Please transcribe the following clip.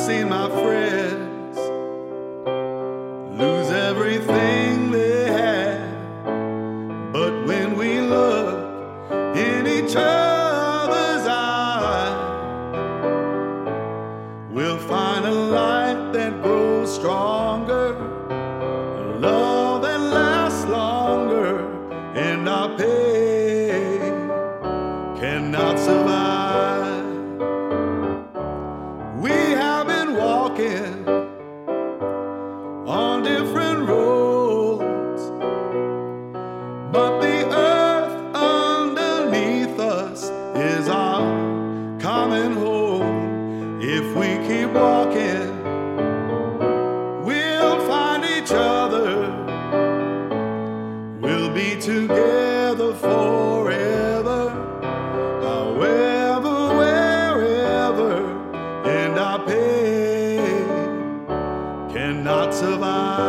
seen my friends lose everything they had, but when we look in each other's eyes, we'll find a light that grows stronger, a love that lasts longer, and our pain cannot survive. We have been walking on different roads, but the earth underneath us is our common home. If we keep walking, we'll find each other. We'll be together forever, however, wherever, and our pain cannot survive.